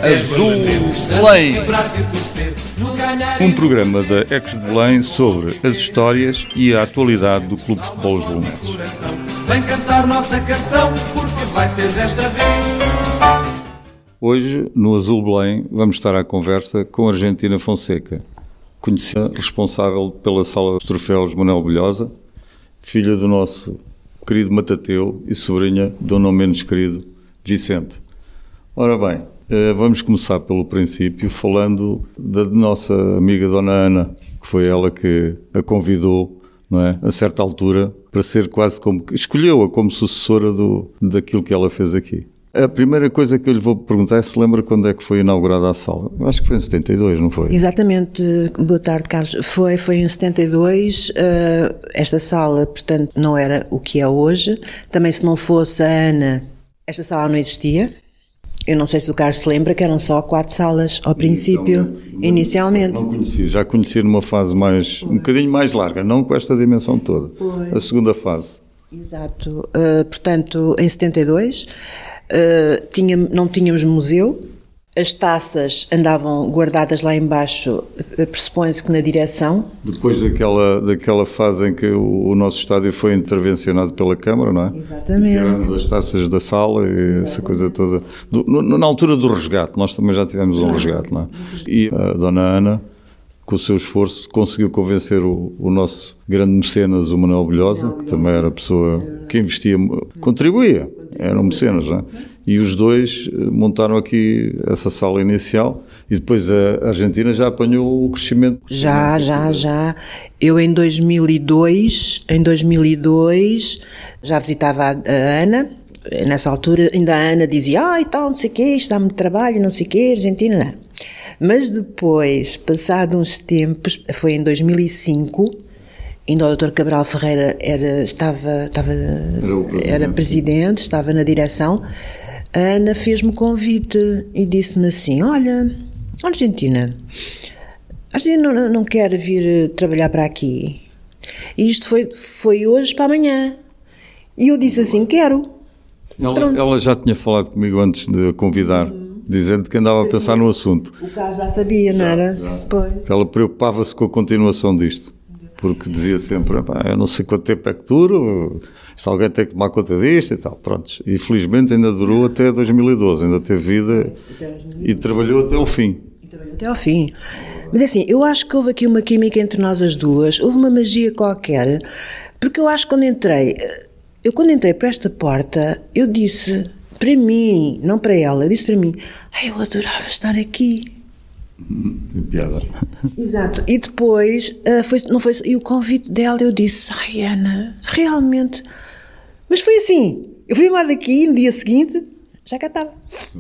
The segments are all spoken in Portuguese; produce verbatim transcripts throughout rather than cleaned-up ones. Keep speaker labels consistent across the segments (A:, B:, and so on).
A: Azul Belém, um programa da Ecos de Belém sobre as histórias e a atualidade do Clube de Futebol Os Belenenses.
B: Vem cantar nossa canção, porque vai ser desta vez.
A: Hoje, no Azul Belém, vamos estar à conversa com a Argentina Fonseca, conhecida responsável pela Sala dos Troféus Manuel Bilhosa, filha do nosso querido Matateu e sobrinha do não menos querido Vicente. Ora bem, vamos começar pelo princípio, falando da nossa amiga Dona Ana, que foi ela que a convidou, não é, a certa altura, para ser quase como... escolheu-a como sucessora do, daquilo que ela fez aqui. A primeira coisa que eu lhe vou perguntar é se lembra quando é que foi inaugurada a sala. Eu acho que foi em setenta e dois, não foi?
C: Exatamente. Boa tarde, Carlos. Foi, foi em setenta e dois. Uh, esta sala, portanto, não era o que é hoje. Também, se não fosse a Ana, esta sala não existia. Eu não sei se o Carlos se lembra que eram só quatro salas ao princípio, inicialmente. inicialmente.
A: Não, não conhecia, já conhecia numa fase mais, um bocadinho mais larga, não com esta dimensão toda. Foi. A segunda fase.
C: Exato. Uh, portanto, em setenta e dois... Uh, tinha, não tínhamos museu, as taças andavam guardadas lá embaixo, pressupõe-se que na direção.
A: Depois daquela, daquela fase em que o, o nosso estádio foi intervencionado pela Câmara, não é?
C: Exatamente.
A: E tiramos as taças da sala e Exatamente. Essa coisa toda. Do, no, na altura do resgate, nós também já tivemos um resgate, não é? E a Dona Ana, com o seu esforço, conseguiu convencer o, o nosso grande mecenas, o Manuel Bilhosa, que também era a pessoa que investia, contribuía, eram mecenas, não é? E os dois montaram aqui essa sala inicial e depois a Argentina já apanhou o crescimento.
C: Já, já, já. Eu em dois mil e dois, em dois mil e dois já visitava a Ana. Nessa altura ainda a Ana dizia, ah, e tal, não sei o quê, isto dá-me trabalho, não sei o quê, Argentina, não. Mas depois, passado uns tempos, foi em dois mil e cinco, ainda o doutor Cabral Ferreira era, estava, estava, era, presidente. era presidente, estava na direção, a Ana fez-me o convite e disse-me assim, olha, Argentina, a Argentina não, não quer vir trabalhar para aqui. E isto foi, foi hoje para amanhã. E eu disse assim, quero.
A: Ela, ela já tinha falado comigo antes de a convidar, hum. dizendo que andava sabia. a pensar no assunto.
C: O Carlos já sabia, não era?
A: Pois. Ela preocupava-se com a continuação disto, porque dizia sempre, eu não sei quanto tempo é que duro, se alguém tem que tomar conta disto e tal, prontos. E felizmente ainda durou até dois mil e doze, ainda teve vida e trabalhou até ao fim.
C: E trabalhou até ao fim. Mas é assim, eu acho que houve aqui uma química entre nós as duas, houve uma magia qualquer, porque eu acho que quando entrei... Eu quando entrei para esta porta, eu disse para mim, não para ela, eu disse para mim, ai, eu adorava estar aqui.
A: Tem piada.
C: Exato. E depois, uh, foi, não foi, e o convite dela, eu disse, ai Ana, realmente. Mas foi assim, eu fui embora daqui, no dia seguinte, já cá estava.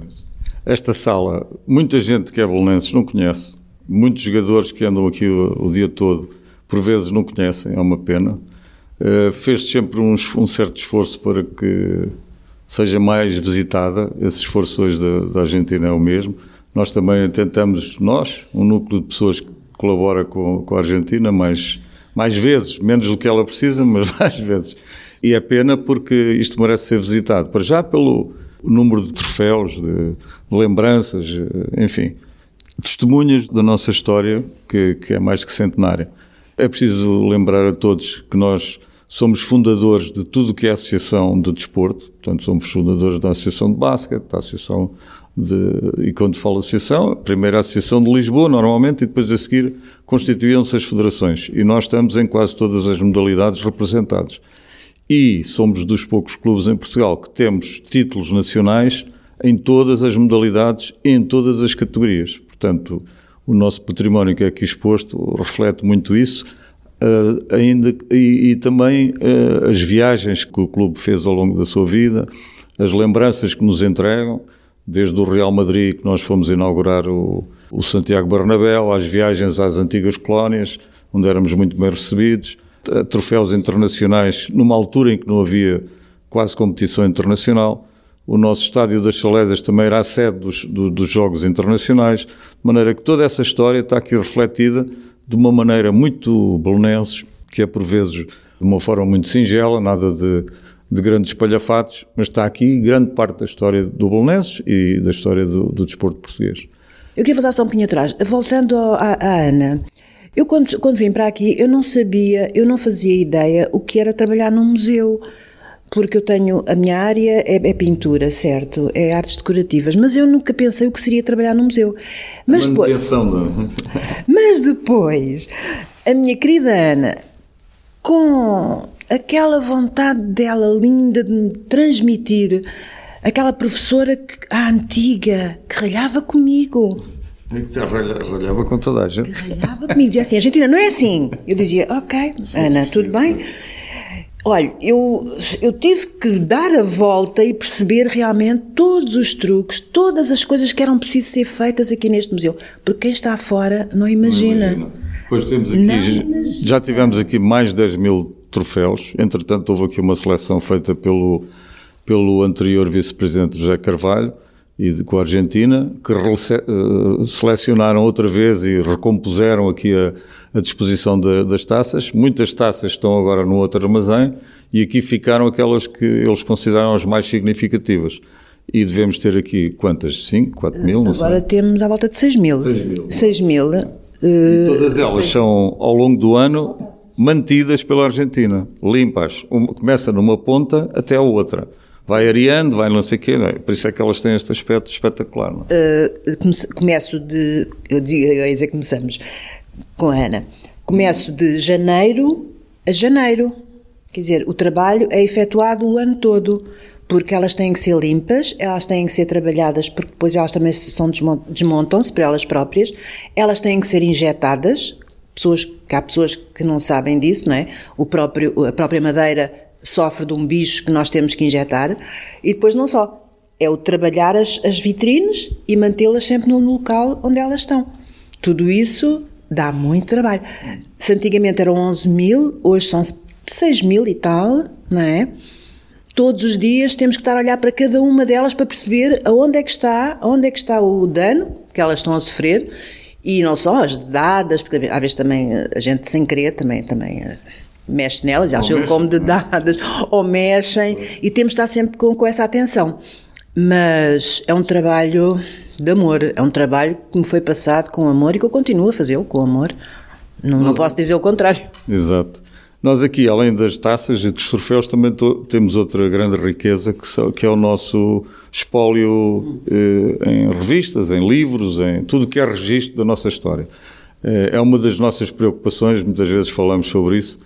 A: Esta sala, muita gente que é belenenses não conhece, muitos jogadores que andam aqui o, o dia todo, por vezes não conhecem, é uma pena. Uh, fez sempre um, um certo esforço para que seja mais visitada. Esse esforço hoje da, da Argentina é o mesmo. Nós também tentamos, nós, um núcleo de pessoas que colabora com, com a Argentina, mais, mais vezes, menos do que ela precisa, mas mais vezes. E é pena porque isto merece ser visitado, para já pelo número de troféus, de, de lembranças, enfim, testemunhas da nossa história, que, que é mais que centenária. É preciso lembrar a todos que nós somos fundadores de tudo o que é associação de desporto, portanto somos fundadores da Associação de Basquete, da Associação de... E quando falo associação, a primeira Associação de Lisboa, normalmente, e depois a seguir constituíam-se as federações. E nós estamos em quase todas as modalidades representados. E somos dos poucos clubes em Portugal que temos títulos nacionais em todas as modalidades e em todas as categorias. Portanto, o nosso património que é aqui exposto reflete muito isso. Uh, ainda, e, e também uh, as viagens que o clube fez ao longo da sua vida, as lembranças que nos entregam, desde o Real Madrid, que nós fomos inaugurar o, o Santiago Bernabéu, às viagens às antigas colónias, onde éramos muito bem recebidos, uh, troféus internacionais, numa altura em que não havia quase competição internacional. O nosso estádio das Salésias também era a sede dos, do, dos Jogos Internacionais, de maneira que toda essa história está aqui refletida de uma maneira muito belenenses, que é por vezes de uma forma muito singela, nada de de grandes espalhafatos, mas está aqui grande parte da história do Belenenses e da história do, do desporto português.
C: Eu queria voltar só um pouquinho atrás. Voltando à, à Ana, eu quando, quando vim para aqui, eu não sabia, eu não fazia ideia o que era trabalhar num museu, porque eu tenho, a minha área é, é pintura, certo? É artes decorativas, mas eu nunca pensei o que seria trabalhar num museu. Mas depois, mas depois, a minha querida Ana, com aquela vontade dela linda de me transmitir, aquela professora que, a antiga, que ralhava comigo.
A: Ralhava com toda a gente.
C: Que ralhava comigo, dizia assim, Argentina, não é assim? Eu dizia, ok, Ana, tudo bem? Olha, eu, eu tive que dar a volta e perceber realmente todos os truques, todas as coisas que eram precisas ser feitas aqui neste museu, porque quem está fora não imagina.
A: Não imagina. Pois temos aqui, já tivemos aqui mais de dez mil troféus, entretanto houve aqui uma seleção feita pelo, pelo anterior vice-presidente José Carvalho e de, com a Argentina, que rece, uh, selecionaram outra vez e recompuseram aqui a, a disposição de, das taças. Muitas taças estão agora no outro armazém e aqui ficaram aquelas que eles consideram as mais significativas. E devemos ter aqui quantas? cinco, quatro mil? Não
C: agora
A: sei.
C: Temos à volta de seis mil.
A: seis mil.
C: seis mil. Uh,
A: e todas elas são, ao longo do ano, mantidas pela Argentina, limpas. Uma, começa numa ponta até a outra. Vai areando, vai não sei o quê, não é? Por isso é que elas têm este aspecto espetacular. Não é?
C: uh, começo de, eu, digo, eu ia dizer que começamos com a Ana, começo de janeiro a janeiro, quer dizer, o trabalho é efetuado o ano todo, porque elas têm que ser limpas, elas têm que ser trabalhadas, porque depois elas também são, desmontam-se por elas próprias, elas têm que ser injetadas, pessoas, que há pessoas que não sabem disso, não é? O próprio, a própria madeira sofre de um bicho que nós temos que injetar, e depois não só, é o trabalhar as, as vitrines e mantê-las sempre no local onde elas estão. Tudo isso dá muito trabalho. Se antigamente eram onze mil, hoje são seis mil e tal, não é? Todos os dias temos que estar a olhar para cada uma delas para perceber aonde é que está, aonde é que está o dano que elas estão a sofrer, e não só as dadas, porque às vezes também a gente sem querer também, também mexe nelas, elas chegam como de dadas, ou mexem, e temos de estar sempre com, com essa atenção. Mas é um trabalho de amor, é um trabalho que me foi passado com amor e que eu continuo a fazê-lo com amor. Não, não posso dizer o contrário.
A: Exato. Nós aqui, além das taças e dos troféus, também to- temos outra grande riqueza, que, so, que é o nosso espólio eh, em revistas, em livros, em tudo que é registro da nossa história. Eh, é uma das nossas preocupações, muitas vezes falamos sobre isso,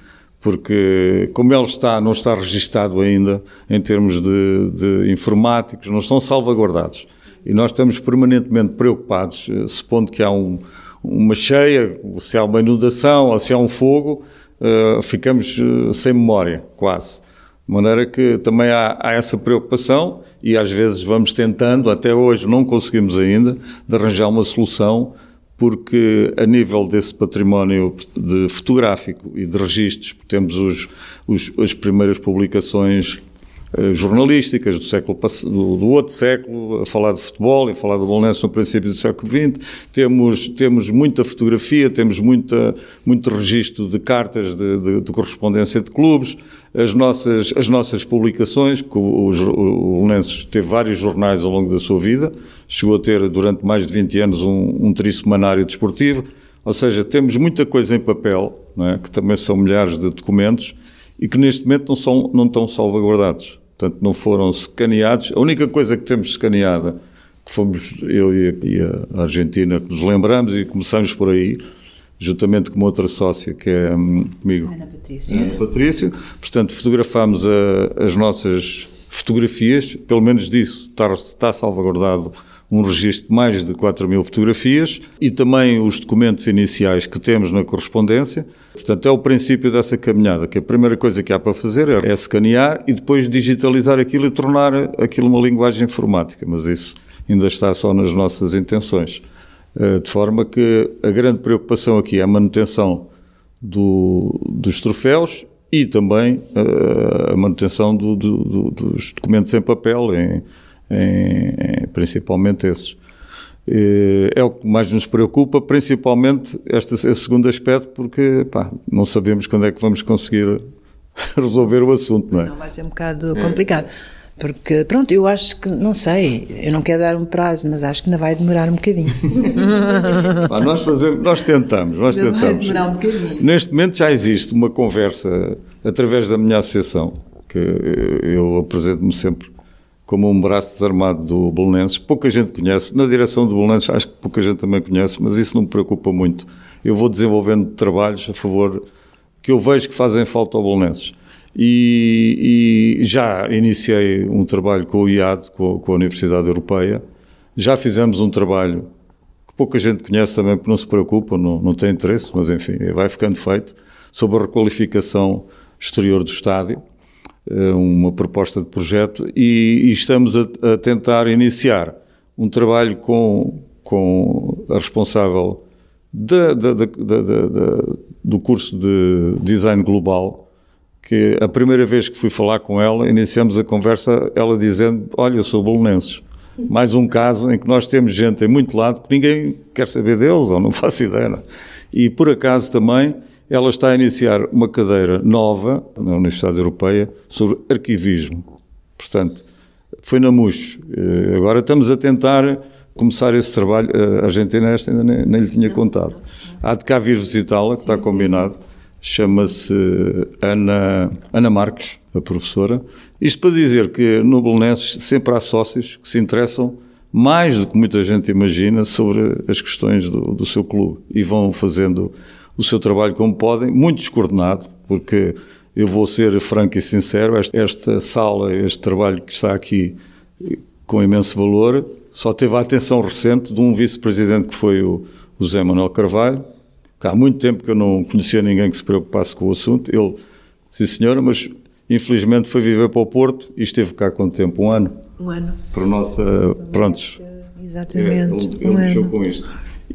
A: porque como ele está, não está registado ainda em termos de, de informáticos, não estão salvaguardados. E nós estamos permanentemente preocupados, supondo que há um, uma cheia, se há uma inundação ou se há um fogo, uh, ficamos uh, sem memória, quase. De maneira que também há, há essa preocupação e às vezes vamos tentando, até hoje não conseguimos ainda, de arranjar uma solução, porque a nível desse património de fotográfico e de registros, temos os, os, as primeiras publicações eh, jornalísticas do, século, do, do outro século, a falar de futebol e a falar do Belenenses no princípio do século vinte, temos, temos muita fotografia, temos muita, muito registro de cartas de, de, de correspondência de clubes, as nossas, as nossas publicações, que o, o, o Belenenses teve vários jornais ao longo da sua vida, chegou a ter durante mais de vinte anos um, um trissemanário desportivo, ou seja, temos muita coisa em papel, não é? Que também são milhares de documentos e que neste momento não, são, não estão salvaguardados, portanto não foram escaneados. A única coisa que temos escaneada, que fomos eu e a, e a Argentina que nos lembramos e começamos por aí, juntamente com uma outra sócia que é um, comigo,
C: Ana Patrícia.
A: Ana Patrícia. Portanto, fotografámos a, as nossas fotografias, pelo menos disso está, está salvaguardado um registro de mais de quatro mil fotografias e também os documentos iniciais que temos na correspondência. Portanto, é o princípio dessa caminhada, que a primeira coisa que há para fazer é, é escanear e depois digitalizar aquilo e tornar aquilo uma linguagem informática, mas isso ainda está só nas nossas intenções. De forma que a grande preocupação aqui é a manutenção do, dos troféus e também a manutenção do, do, do, dos documentos em papel, em, em, principalmente esses. É o que mais nos preocupa, principalmente este, esse segundo aspecto, porque pá, não sabemos quando é que vamos conseguir resolver o assunto, não é?
C: Não, vai ser um bocado complicado. Porque, pronto, eu acho que, não sei, eu não quero dar um prazo, mas acho que ainda vai demorar um bocadinho.
A: Ah, nós, fazemos, nós tentamos, nós
C: ainda
A: tentamos.
C: Vai demorar um bocadinho.
A: Neste momento já existe uma conversa, através da minha associação, que eu apresento-me sempre como um braço desarmado do Belenenses. Pouca gente conhece, na direção do Belenenses acho que pouca gente também conhece, mas isso não me preocupa muito. Eu vou desenvolvendo trabalhos a favor, que eu vejo que fazem falta ao Belenenses. E, e já iniciei um trabalho com o I A D, com, com a Universidade Europeia. Já fizemos um trabalho que pouca gente conhece também, porque não se preocupa, não, não tem interesse, mas enfim, vai ficando feito, sobre a requalificação exterior do estádio, uma proposta de projeto, e, e estamos a, a tentar iniciar um trabalho com, com a responsável da, da, da, da, da, do curso de Design Global, que a primeira vez que fui falar com ela, iniciamos a conversa, ela dizendo, olha, eu sou belenenses. Mais um caso em que nós temos gente em muito lado que ninguém quer saber deles, ou não faço ideia. E, por acaso, também, ela está a iniciar uma cadeira nova, na Universidade Europeia, sobre arquivismo. Portanto, foi na M U S. Agora estamos a tentar começar esse trabalho. A Argentina esta ainda nem, nem lhe tinha contado. Há de cá vir visitá-la, que está combinado. Chama-se Ana, Ana Marques, a professora. Isto para dizer que no Belenenses sempre há sócios que se interessam mais do que muita gente imagina sobre as questões do, do seu clube e vão fazendo o seu trabalho como podem, muito descoordenado, porque eu vou ser franco e sincero, esta, esta sala, este trabalho que está aqui com imenso valor, só teve a atenção recente de um vice-presidente que foi o, o José Manuel Carvalho. Há muito tempo que eu não conhecia ninguém que se preocupasse com o assunto. Ele, sim senhora, mas infelizmente foi viver para o Porto e esteve cá quanto tempo? Um ano?
C: Um ano.
A: Para nossa... Prontos.
C: Exatamente.
A: É, ele ele mexeu um com isto.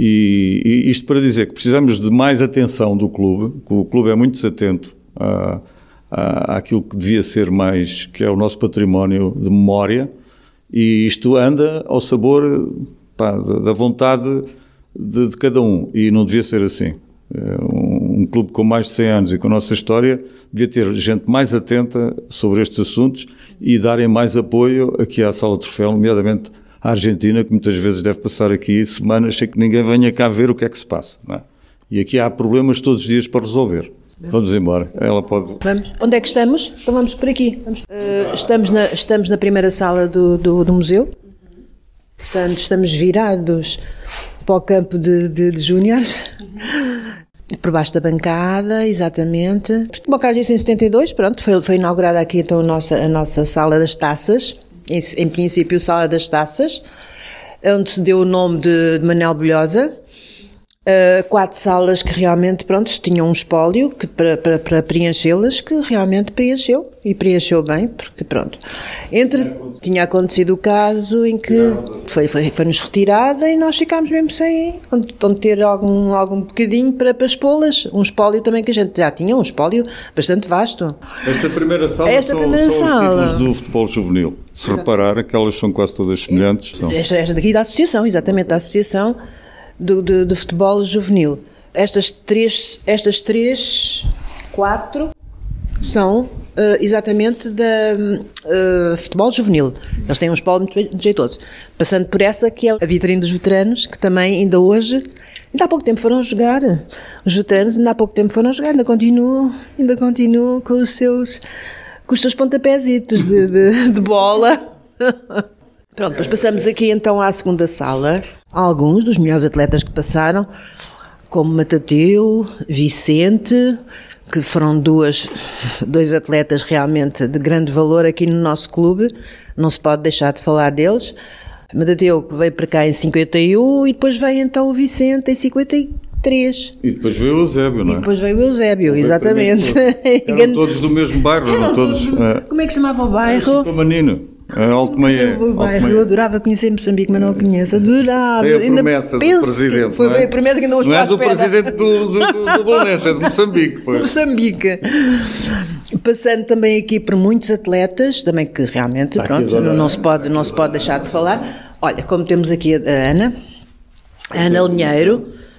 A: E, e isto para dizer que precisamos de mais atenção do clube, que o clube é muito desatento à, à, àquilo que devia ser mais, que é o nosso património de memória, e isto anda ao sabor, pá, da, da vontade de, de cada um, e não devia ser assim. Um, um clube com mais de cem anos e com a nossa história devia ter gente mais atenta sobre estes assuntos e darem mais apoio aqui à Sala de Troféu, nomeadamente à Argentina, que muitas vezes deve passar aqui semanas sem que ninguém venha cá ver o que é que se passa, não é? E aqui há problemas todos os dias para resolver. Vamos embora, ela pode...
C: Vamos. Onde é que estamos? Então vamos por aqui. Vamos. Uh, estamos, na, estamos na primeira sala do, do, do museu. Portanto, estamos virados para o campo de, de, de júniores. Por baixo da bancada, exatamente. Como o Carlos disse, em setenta e dois, pronto, foi, foi inaugurada aqui então a nossa, a nossa sala das taças. Em, em princípio, Sala das Taças, onde se deu o nome de, de Manel Bolhosa. Uh, quatro salas que realmente, pronto, tinham um espólio que, para, para, para preenchê-las, que realmente preencheu, e preencheu bem, porque pronto. Entre, tinha acontecido o caso em que foi, foi, foi-nos retirada e nós ficámos mesmo sem onde, onde ter algum, algum bocadinho para, para expô-las. Um espólio também que a gente já tinha, um espólio bastante vasto.
A: Esta primeira sala
C: Esta
A: são,
C: primeira
A: são
C: sala.
A: os títulos do futebol juvenil. Se reparar, aquelas são quase todas semelhantes. São.
C: Esta, esta daqui da associação, exatamente, da associação do, do, do futebol juvenil. Estas três, estas três, quatro, são uh, exatamente da uh, futebol juvenil. Eles têm um espólio muito jeitoso. Passando por essa que é a vitrine dos veteranos, que também ainda hoje, ainda há pouco tempo foram jogar. Os veteranos ainda há pouco tempo foram jogar, ainda continuam, ainda continuam com os seus, com os seus pontapézitos de, de, de bola. Pronto, depois passamos aqui então à segunda sala. Alguns dos melhores atletas que passaram, como Matateu, Vicente, que foram duas, dois atletas realmente de grande valor aqui no nosso clube, não se pode deixar de falar deles. Matateu, que veio para cá em cinquenta e um, e depois veio então o Vicente em cinquenta e três.
A: E depois veio o Eusébio, não é?
C: E depois veio o Eusébio, exatamente.
A: Eram todos do mesmo bairro,
C: Eram
A: não todos?
C: todos,
A: É.
C: Como é que chamava o bairro?
A: Chipamanino. Alto Maié.
C: Eu adorava conhecer Moçambique, mas não o conheço. Adorava.
A: Foi a promessa do presidente.
C: Foi,
A: não é?
C: foi a promessa que ainda hoje
A: Não é
C: está à
A: do
C: espera.
A: presidente do, do, do, do Belenenses, é de Moçambique. Pois.
C: Moçambique. Passando também aqui por muitos atletas, também que realmente, pronto, não, não, se pode, não se pode deixar de falar. Olha, como temos aqui a Ana, a Ana Linheiro,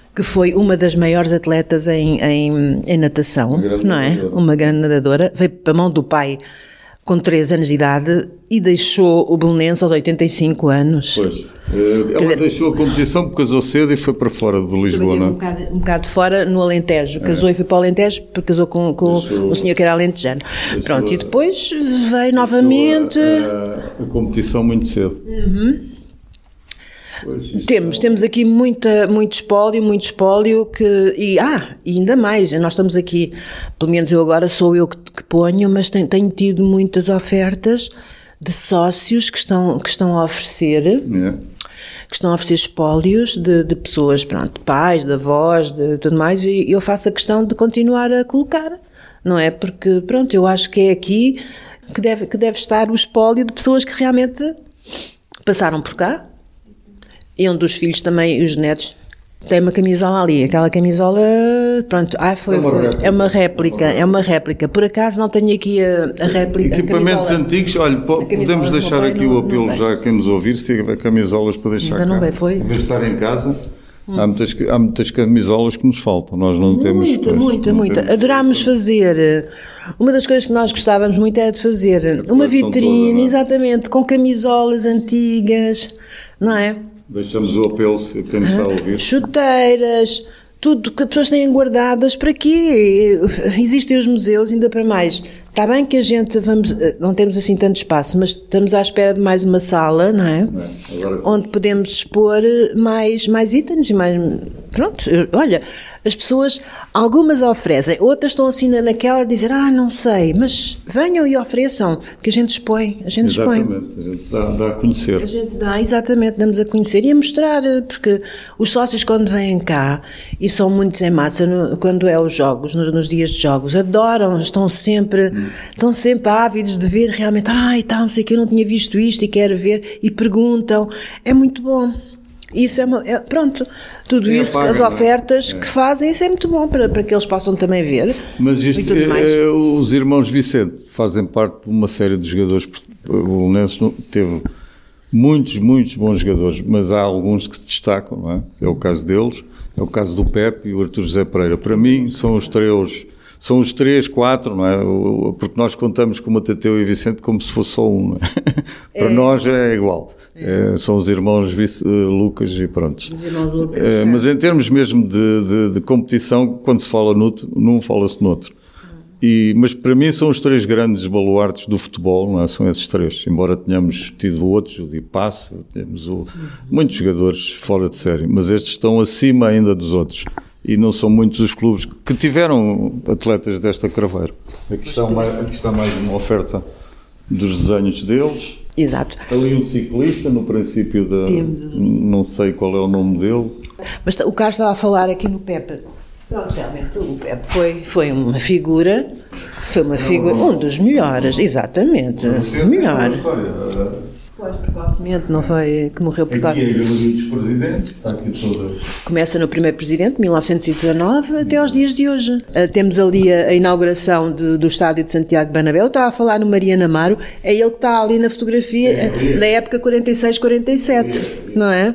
C: que foi uma das maiores atletas em, em, em natação, não é? Nadadora. Uma grande nadadora, veio para a mão do pai com três anos de idade e deixou o Belenenses aos oitenta e cinco anos.
A: Pois. Ela dizer, deixou a competição porque casou cedo e foi para fora de Lisboa, não é?
C: Um bocado, um bocado fora no Alentejo. Casou é. e foi para o Alentejo porque casou com, com deixou, o senhor que era alentejano. Deixou, Pronto, e depois veio novamente...
A: A, a, a competição muito cedo.
C: Uhum. Pois, temos, é... temos aqui muita, muito espólio, muito espólio que, e, ah, e ainda mais, nós estamos aqui, pelo menos eu agora sou eu que, que ponho, mas tenho, tenho tido muitas ofertas de sócios que estão, que estão a oferecer, é. que estão a oferecer espólios de, de pessoas, pronto, pais, de avós, de tudo mais, e eu faço a questão de continuar a colocar, não é? Porque, pronto, eu acho que é aqui que deve, que deve estar o espólio de pessoas que realmente passaram por cá. E um dos filhos também, os netos, tem uma camisola ali. Aquela camisola, pronto, ah, foi, é, uma foi, é uma réplica, é uma réplica. Por acaso não tenho aqui a, a réplica.
A: Equipamentos a antigos, olha, podemos deixar aqui o apelo já a quem nos ouvir, se tiver camisolas para deixar cá.
C: Não bem, foi.
A: Em vez de estar em casa, hum. há, muitas, há muitas camisolas que nos faltam, nós não
C: muita,
A: temos...
C: Muita, muita, muita. Adorámos fazer... Uma das coisas que nós gostávamos muito era de fazer uma vitrine, toda, exatamente, com camisolas antigas, não é?
A: Deixamos o apelo se quem está a ouvir.
C: Chuteiras, tudo que as pessoas têm guardadas, para quê? Existem os museus, ainda para mais. Está bem que a gente, vamos, não temos assim tanto espaço, mas estamos à espera de mais uma sala, não é? é agora... Onde podemos expor mais, mais itens, mais... Pronto, olha, as pessoas, algumas oferecem, outras estão assim naquela a dizer, ah, não sei, mas venham e ofereçam, que a gente expõe, a gente expõe.
A: Exatamente, a gente dá, dá a conhecer.
C: A gente dá, exatamente, damos a conhecer e a mostrar, porque os sócios quando vêm cá, e são muitos em massa, no, quando é os jogos, nos, nos dias de jogos, adoram, estão sempre, hum. estão sempre ávidos de ver realmente, ah, e tal, não sei o que, eu não tinha visto isto e quero ver, e perguntam, é muito bom. Isso é, uma, é pronto, tudo Quem isso, apaga, as ofertas é? que fazem, isso é muito bom para, para que eles possam também ver.
A: Mas isto, é, é, os irmãos Vicente fazem parte de uma série de jogadores. O Belenenses teve muitos, muitos bons jogadores, mas há alguns que se destacam, não é? É o caso deles, é o caso do Pepe e o Artur José Pereira. Para mim, são os três, são os três, quatro, não é? Porque nós contamos com o Matateu e Vicente como se fosse só um, não é? Para é. nós é igual. É, são os irmãos Vice, uh, Lucas e pronto.
C: Lucas,
A: é, mas em termos mesmo de, de, de competição, quando se fala num, fala-se noutro. E, mas para mim são os três grandes baluartes do futebol, não é? São esses três. Embora tenhamos tido outros, o Di Passo, temos o, muitos jogadores fora de série, mas estes estão acima ainda dos outros. E não são muitos os clubes que tiveram atletas desta craveira. Aqui está, uma, aqui está mais uma oferta dos desenhos deles.
C: Exato.
A: Ali um ciclista, no princípio da... Não sei qual é o nome dele.
C: Mas o Carlos estava a falar aqui no Pepe. Pronto, realmente o Pepe foi, foi uma figura, foi uma figura, um dos melhores, exatamente, o melhor. Pois, precocemente, não foi que morreu precocemente.
A: Aqui é a Galeria dos Presidentes, está aqui toda.
C: Começa no primeiro presidente, mil novecentos e dezanove, até aos dias de hoje. Uh, temos ali a, a inauguração de, do estádio de Santiago Bernabéu. Eu estava a falar no Mariano Amaro, é ele que está ali na fotografia, é, da época quarenta e seis, quarenta e sete, é, não é?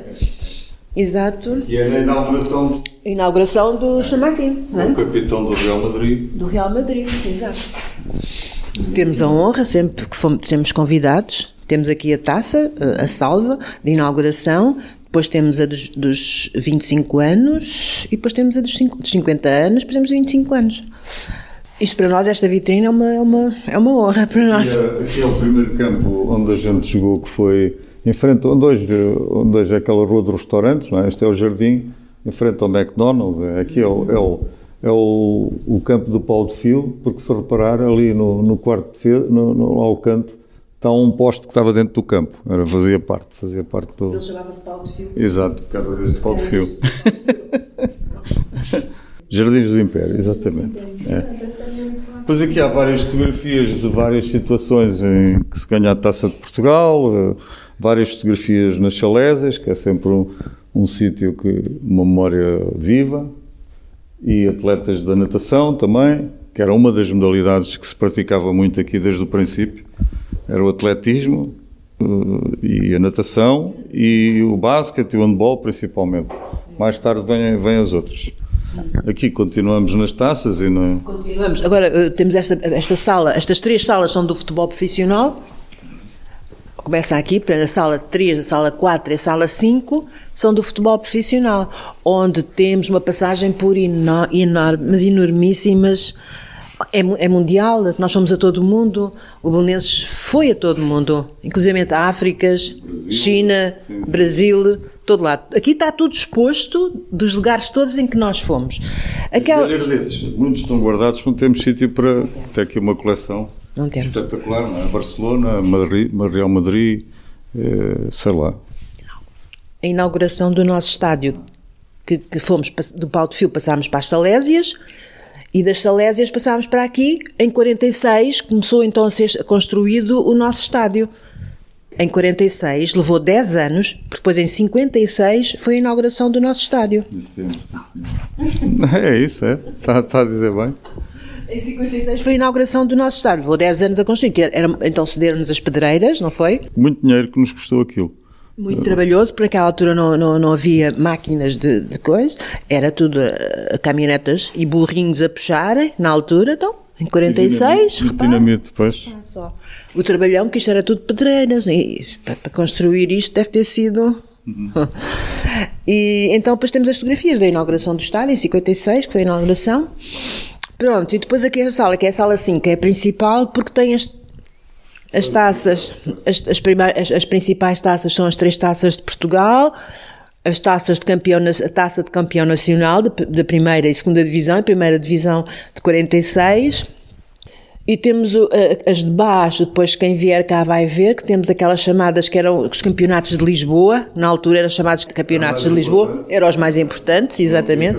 C: Exato.
A: E é na inauguração...
C: A inauguração do Chamartim, não é?
A: O capitão do Real Madrid.
C: Do Real Madrid, exato. Temos a honra, sempre que fomos, sermos convidados. Temos aqui a taça, a salva de inauguração, depois temos a dos, dos vinte e cinco anos e depois temos a dos, cinco, dos cinquenta anos, depois temos os vinte e cinco anos. Isto para nós, esta vitrine é uma, é uma, é uma honra para nós.
A: Aqui é, aqui é o primeiro campo onde a gente jogou, que foi em frente, onde hoje, onde hoje é aquela rua dos restaurantes, não é? Este é o jardim, em frente ao McDonald's. Aqui é o, é o, é o, o campo do Paulo de Fio, porque se reparar ali no, no quarto de fio, no, no, ao canto, está um poste que estava dentro do campo, era, fazia parte, fazia parte do...
C: Ele chamava-se Paulo de Fio.
A: Exato, cada vez de Paulo de Fio. Jardins do Império, exatamente. É. Depois aqui há várias fotografias de várias situações em que se ganha a Taça de Portugal, várias fotografias nas Chalésias, que é sempre um, um sítio que uma memória viva, e atletas da natação também, que era uma das modalidades que se praticava muito aqui desde o princípio. Era o atletismo uh, e a natação e o basquete e o handball principalmente. mais tarde vêm, vêm as outras. Aqui continuamos nas taças e na...
C: Continuamos. Agora temos esta, esta sala, estas três salas são do futebol profissional. Começa aqui, a sala três, a sala quatro e a sala cinco são do futebol profissional, onde temos uma passagem por eno, enormes, enormíssimas. É, é mundial, nós fomos a todo o mundo, o Belenenses foi a todo o mundo, inclusive a Áfricas, Brasil, China, sim, sim. Brasil, todo lado. Aqui está tudo exposto dos lugares todos em que nós fomos.
A: Aquela... Muitos estão guardados, não temos sítio para ter aqui uma coleção.
C: Não temos.
A: Espetacular, não é? Barcelona, Madrid, Real Madrid, eh, sei lá.
C: A inauguração do nosso estádio, que, que fomos do Pau de Fio, passámos para as Salésias, e das Salésias passámos para aqui. Em quarenta e seis começou então a ser construído o nosso estádio. Em quarenta e seis, levou dez anos, porque depois em cinquenta e seis foi a inauguração do nosso estádio.
A: Isso é, é isso, é. Está, está a dizer bem.
C: Em cinquenta e seis foi a inauguração do nosso estádio, levou dez anos a construir, que era, então cederam-nos as pedreiras, não foi?
A: Muito dinheiro que nos custou aquilo.
C: Muito trabalhoso, porque naquela altura não, não, não havia máquinas de, de coisa, era tudo uh, caminhonetas e burrinhos a puxarem, na altura, então, em quarenta e seis, repara.
A: Dinamite, depois.
C: Só. O trabalhão, que isto era tudo pedreiras, e para, para construir isto deve ter sido... Uhum. E então depois temos as fotografias da inauguração do estádio, em cinquenta e seis, que foi a inauguração. Pronto, e depois aqui a sala, que é a sala cinco, que é a principal, porque tem as, as taças, as, as, as, as principais taças são as três taças de Portugal, as taças de campeão, a taça de campeão nacional, da primeira e segunda divisão, e primeira divisão de quarenta e seis, e temos o, as de baixo, depois quem vier cá vai ver, que temos aquelas chamadas que eram os campeonatos de Lisboa, na altura eram chamados de campeonatos de Lisboa, eram os mais importantes, exatamente.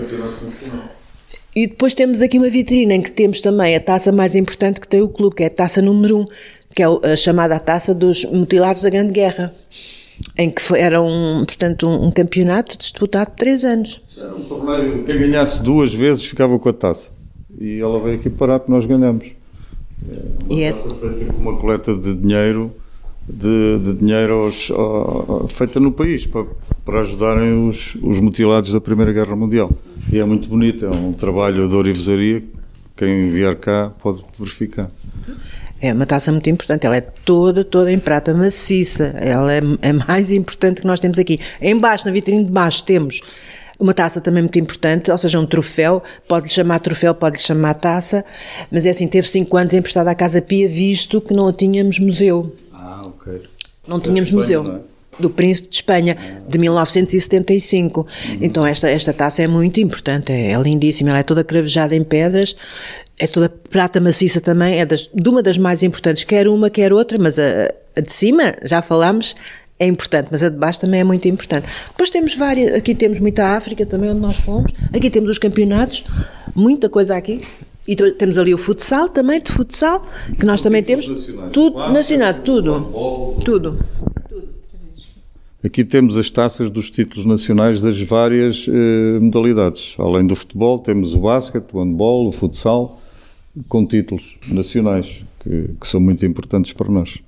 C: E depois temos aqui uma vitrine em que temos também a taça mais importante que tem o clube, que é a taça número um, que é a chamada taça dos mutilados da Grande Guerra, em que foi, era um, portanto, um, um campeonato disputado de três anos.
A: Era um torneio, quem ganhasse duas vezes ficava com a taça. E ela veio aqui parar que nós ganhamos. É uma e taça é... feita com uma coleta de dinheiro, de, de dinheiro aos, a, feita no país, para, para ajudarem os, os mutilados da Primeira Guerra Mundial. E é muito bonito, é um trabalho de ourivesaria, quem vier cá pode verificar.
C: É uma taça muito importante, ela é toda, toda em prata maciça, ela é, é mais importante que nós temos aqui. Em baixo, na vitrine de baixo, temos uma taça também muito importante, ou seja, um troféu, pode-lhe chamar troféu, pode-lhe chamar taça, mas é assim, teve cinco anos emprestada à Casa Pia, visto que não tínhamos museu.
A: Ah, ok.
C: Não tínhamos museu. Não é? Do Príncipe de Espanha, de mil novecentos e setenta e cinco. Uhum. Então esta, esta taça é muito importante, é, é lindíssima, ela é toda cravejada em pedras, é toda prata maciça também, é das, de uma das mais importantes, quer uma, quer outra, mas a, a de cima, já falámos, é importante, mas a de baixo também é muito importante. Depois temos várias, aqui temos muita África também, onde nós fomos, aqui temos os campeonatos, muita coisa aqui. E temos ali o futsal também, de futsal, que nós também temos, tudo nacional, tudo, tudo.
A: Aqui temos as taças dos títulos nacionais das várias eh, modalidades. Além do futebol, temos o basquete, o handball, o futsal, com títulos nacionais, que, que são muito importantes para nós.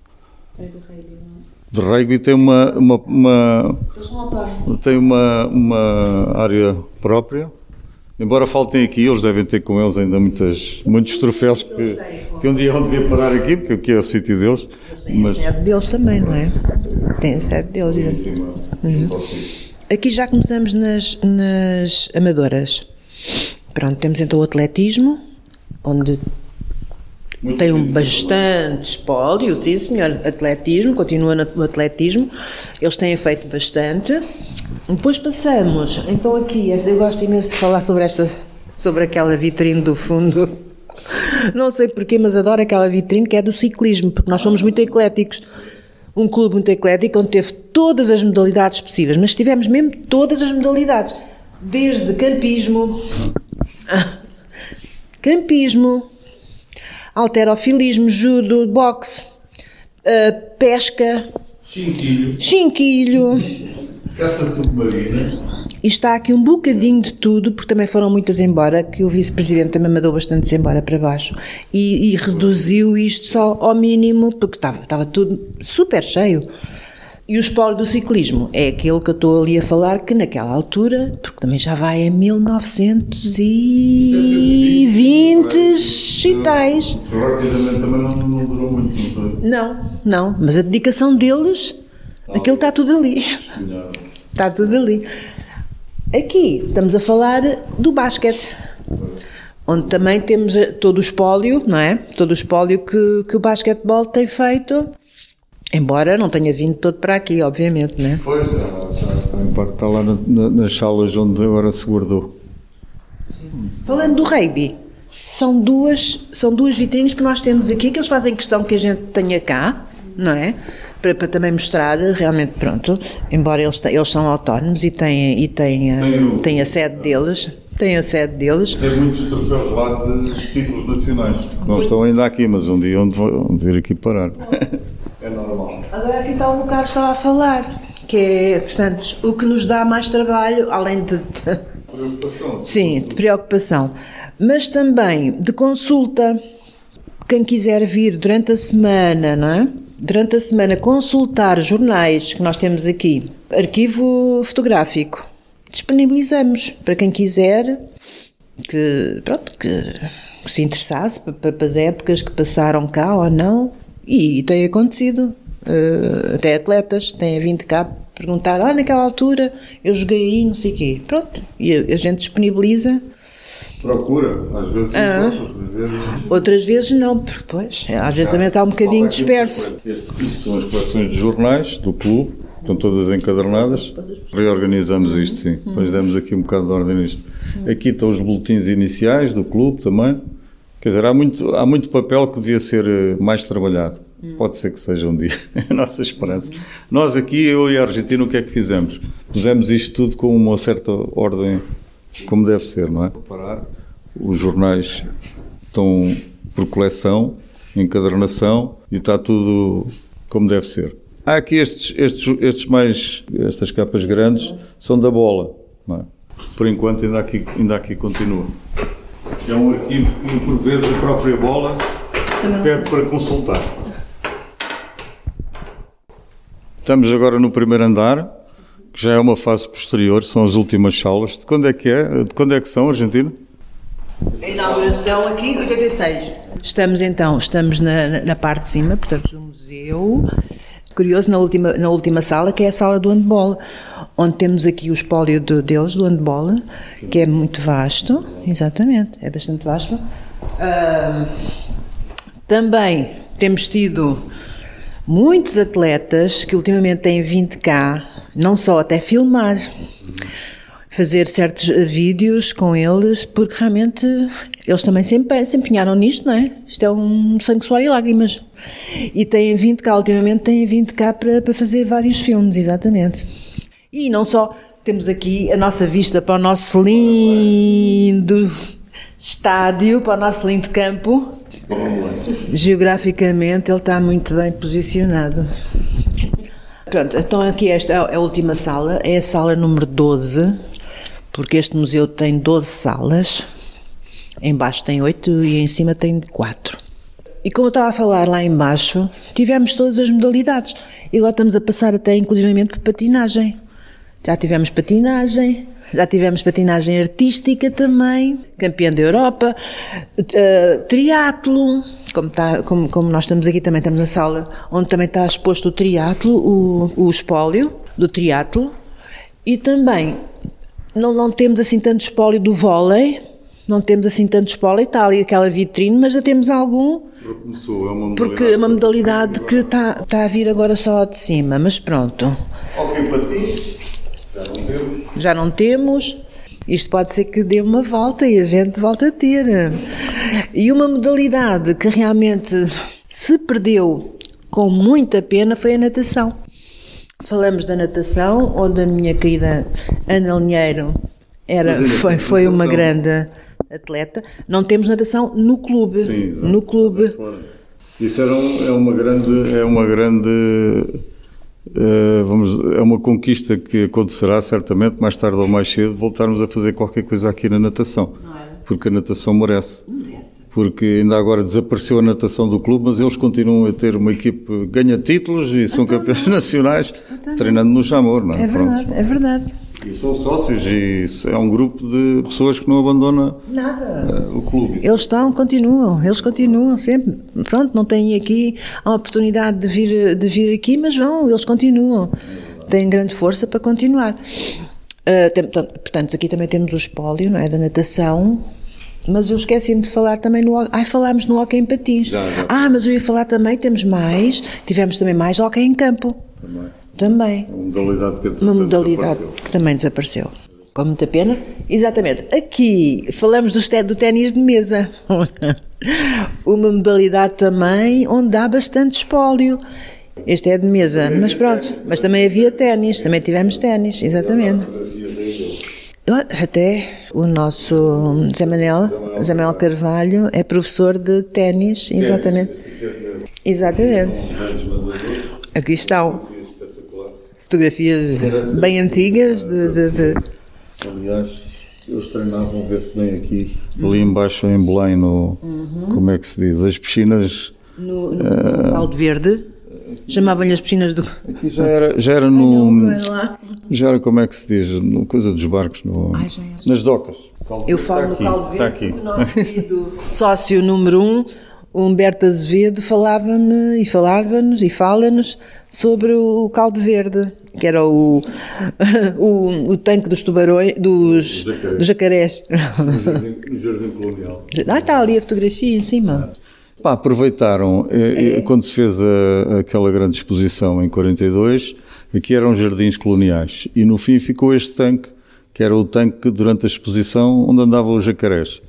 A: De rugby tem uma, uma, uma, tem uma, uma área própria. Embora faltem aqui, eles devem ter com eles ainda muitas, muitos troféus que, que um dia vão devia parar aqui, porque aqui é o sítio deles.
C: Tem a sede deles também, não é? Tem a sede deles. Uhum. Aqui já começamos nas, nas amadoras. Pronto, temos então o atletismo, onde muito tem um bastante espólio, sim senhor, atletismo, continua no atletismo, eles têm feito bastante. Depois passamos, então aqui, eu gosto imenso de falar sobre esta, sobre aquela vitrine do fundo, não sei porquê, mas adoro aquela vitrine que é do ciclismo, porque nós somos muito ecléticos, um clube muito eclético, onde teve todas as modalidades possíveis, mas tivemos mesmo todas as modalidades, desde campismo, campismo, halterofilismo, judo, boxe, uh, pesca,
A: chinquilho,
C: chinquilho,
A: caça submarina.
C: E está aqui um bocadinho de tudo, porque também foram muitas embora, que o vice-presidente também mandou bastantes embora para baixo e, e reduziu isto só ao mínimo, porque estava, estava tudo super cheio. E o espólio do ciclismo é aquele que eu estou ali a falar que naquela altura, porque também já vai em mil novecentos e vinte e tais.
A: Rapidamente também não, não durou muito, não sei.
C: Não, não, mas a dedicação deles, aquilo está tudo ali. Está tudo ali. Aqui estamos a falar do basquete, onde também temos todo o espólio, não é? Todo o espólio que, que o basquetebol tem feito. Embora não tenha vindo todo para aqui, obviamente, não é?
A: Pois, está, em parte está lá na, na, nas salas onde agora se guardou.
C: Falando do rugby, são duas, são duas vitrines que nós temos aqui, que eles fazem questão que a gente tenha cá, não é? Para, para também mostrar, realmente, pronto, embora eles, eles são autónomos e têm, e têm, a, têm a sede deles, têm a sede deles.
A: Tem muitos troféus lá de títulos nacionais, que não estão ainda aqui, mas um dia onde vão vir aqui parar. É normal.
C: Agora aqui está o que o Carlos estava a falar, que é, portanto, o que nos dá mais trabalho, além de... de
A: preocupação.
C: Sim, de preocupação. Mas também de consulta. Quem quiser vir durante a semana, não é? Durante a semana consultar jornais que nós temos aqui, arquivo fotográfico, disponibilizamos para quem quiser, que, pronto, que, que se interessasse para, para as épocas que passaram cá ou não. E tem acontecido, uh, até atletas têm vindo cá perguntar, ah, naquela altura eu joguei aí, não sei o quê. Pronto, e a, a gente disponibiliza.
A: Procura, às vezes
C: ah,
A: sim, outras vezes...
C: Outras vezes não, porque pois, às vezes ah, também está um bocadinho disperso.
A: Isto são as coleções de jornais do clube, estão todas encadernadas. Reorganizamos isto, sim, depois demos aqui um bocado de ordem nisto. Aqui estão os boletins iniciais do clube também. Quer dizer, há muito, há muito papel que devia ser mais trabalhado. Hum. Pode ser que seja um dia, é a nossa esperança. Hum. Nós aqui, eu e a Argentina, o que é que fizemos? Pusemos isto tudo com uma certa ordem, como deve ser, não é? Parar. Os jornais estão por coleção, encadernação, e está tudo como deve ser. Há aqui estes, estes, estes mais, estas capas grandes, são da bola, não é? Por enquanto ainda aqui, ainda aqui continua. É um arquivo que, por vezes, a própria bola pede para consultar. Estamos agora no primeiro andar, que já é uma fase posterior, são as últimas salas. De quando é que é? De quando é que são, Argentina?
C: A inauguração aqui, oitenta e seis. Estamos então, estamos na, na parte de cima, portanto, do museu. Curioso, na última, na última sala, que é a sala do handball, onde temos aqui o espólio de, deles, do handball, que é muito vasto, exatamente, é bastante vasto. Uh, também temos tido muitos atletas que ultimamente têm vindo cá, não só até filmar, fazer certos vídeos com eles, porque realmente eles também se empenharam nisto, não é? Isto é um sangue, suor e lágrimas. E têm vindo cá, ultimamente têm vindo cá para, para fazer vários filmes, exatamente. E não só, temos aqui a nossa vista para o nosso lindo estádio, para o nosso lindo campo. Geograficamente ele está muito bem posicionado. Pronto, então aqui esta é a última sala, é a sala número doze, porque este museu tem doze salas, em baixo tem oito e em cima tem quatro. E como eu estava a falar lá em baixo, tivemos todas as modalidades. E agora estamos a passar até inclusivamente por patinagem. Já tivemos patinagem, já tivemos patinagem artística também, campeã da Europa, uh, triatlo, como, está, como, como nós estamos aqui também, estamos na sala onde também está exposto o triatlo, o, o espólio do triatlo, e também não, não temos assim tanto espólio do vôlei, não temos assim tanto espólio, está ali aquela vitrine, mas já temos algum,
A: começou, é uma
C: porque é uma modalidade que está, está a vir agora só de cima, mas pronto.
A: Ok, patins. Já não temos.
C: Já não temos. Isto pode ser que dê uma volta e a gente volta a ter. E uma modalidade que realmente se perdeu com muita pena foi a natação. Falamos da natação, onde a minha querida Ana Linheiro era, foi, foi uma grande atleta. Não temos natação no clube.
A: Sim,
C: no clube.
A: Isso era um, é uma grande... É uma grande Uh, vamos, é uma conquista que acontecerá certamente mais tarde ou mais cedo, voltarmos a fazer qualquer coisa aqui na natação, porque a natação merece.
C: Merece.
A: porque ainda agora desapareceu a natação do clube, mas eles continuam a ter uma equipe que ganha títulos e são então, campeões nacionais, então, treinando no Jamor, não é?
C: É verdade, Pronto. é verdade.
A: E são sócios e é um grupo de pessoas que não abandona
C: Nada.
A: Uh, o clube.
C: Eles estão, continuam, eles continuam sempre. Pronto, não têm aqui a oportunidade de vir, de vir aqui, mas vão, eles continuam. Têm grande força para continuar. Uh, tem, portanto, aqui também temos o espólio, não é? Da natação. Mas eu esqueci-me de falar também no... Ai, falámos no hóquei em patins.
A: Já, já.
C: Ah, mas eu ia falar também, temos mais, tivemos também mais hóquei em campo.
A: Também.
C: Também.
A: Uma modalidade que,
C: Uma modalidade que também desapareceu. Com muita pena. Exatamente. Aqui falamos do, do ténis de mesa. Uma modalidade também onde dá bastante espólio. Este é de mesa, mas pronto. Mas também havia ténis, também tivemos ténis, exatamente. Até o nosso Zé Manuel, Zé Manuel Carvalho é professor de ténis, exatamente. Exatamente. Aqui estão fotografias bem antigas de, de, de...
A: Aliás, eles treinavam, vê-se bem aqui, ali embaixo em Belém, no, uhum. como é que se diz, as piscinas...
C: No, no uh, Caldo Verde, chamavam-lhe as piscinas do...
A: Aqui já era, já era no... Ai, não, não é já era, como é que se diz, no coisa dos barcos, no, Ai, já é. nas docas.
C: Eu falo no Caldo Verde porque o nosso querido sócio número um, o Humberto Azevedo, falava-me e falava-nos e fala-nos sobre o Caldo Verde, que era o, o, o tanque dos tubarões, dos, dos jacarés.
A: No jardim, no jardim colonial.
C: Ah, está ali a fotografia em cima.
A: Pá, aproveitaram, é. quando se fez a, aquela grande exposição em quarenta e dois, aqui eram jardins coloniais e no fim ficou este tanque, que era o tanque durante a exposição onde andavam os jacarés.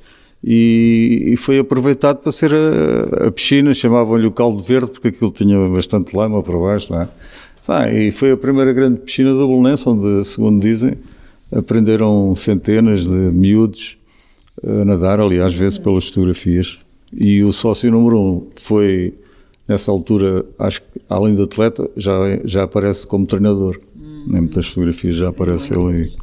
A: E, e foi aproveitado para ser a, a piscina, chamavam-lhe o Caldo Verde, porque aquilo tinha bastante lama para baixo, não é? Pá, e foi a primeira grande piscina do Belenense, onde, segundo dizem, aprenderam centenas de miúdos a nadar, ali às vezes pelas fotografias. E o sócio número um foi, nessa altura, acho que além de atleta, já, já aparece como treinador. Hum. Em muitas fotografias já aparece ele aí.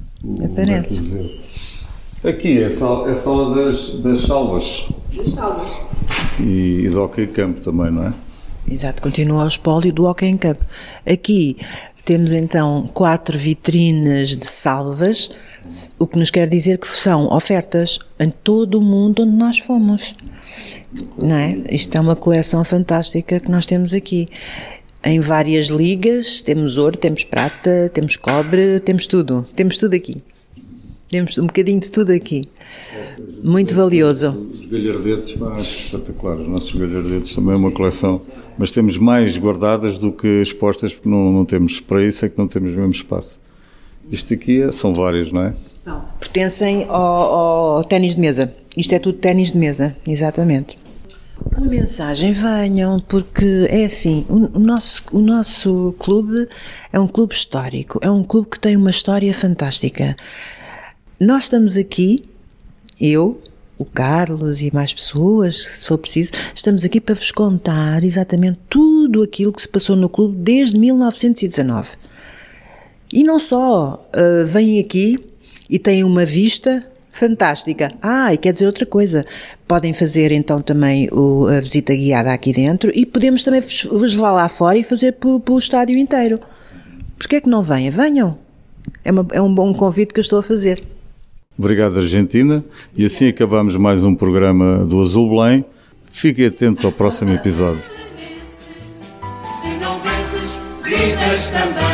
C: Aparece.
A: Aqui é a sala, é a sala das, das salvas.
C: Das salvas.
A: E, e do hóquei em campo também, não é?
C: Exato, continua o espólio do hóquei em campo. Aqui temos então quatro vitrinas de salvas, o que nos quer dizer que são ofertas em todo o mundo onde nós fomos. Não é? Isto é uma coleção fantástica que nós temos aqui. Em várias ligas, temos ouro, temos prata, temos cobre, temos tudo. Temos tudo aqui. Temos um bocadinho de tudo aqui. Muito valioso.
A: Os galhardetes, acho espetacular. Os nossos galhardetes também é uma coleção, mas temos mais guardadas do que expostas, porque não, não temos, para isso é que não temos mesmo espaço. Isto aqui é, são vários, não é?
C: São. Pertencem ao, ao ténis de mesa. Isto é tudo ténis de mesa, exatamente. Uma mensagem, venham, porque é assim, o, o, nosso, o nosso clube é um clube histórico, é um clube que tem uma história fantástica. Nós estamos aqui, eu, o Carlos e mais pessoas, se for preciso, estamos aqui para vos contar exatamente tudo aquilo que se passou no clube desde mil novecentos e dezanove. E não só, uh, vêm aqui e têm uma vista fantástica. Ah, e quer dizer outra coisa, podem fazer então também o, a visita guiada aqui dentro e podemos também vos levar lá fora e fazer pelo estádio inteiro. Porquê é que não venham? Venham! É, uma, é um bom convite que eu estou a fazer.
A: Obrigado, Argentina. E assim acabamos mais um programa do Azul Belém. Fiquem atentos ao próximo episódio.
B: Se não vences, gritas também.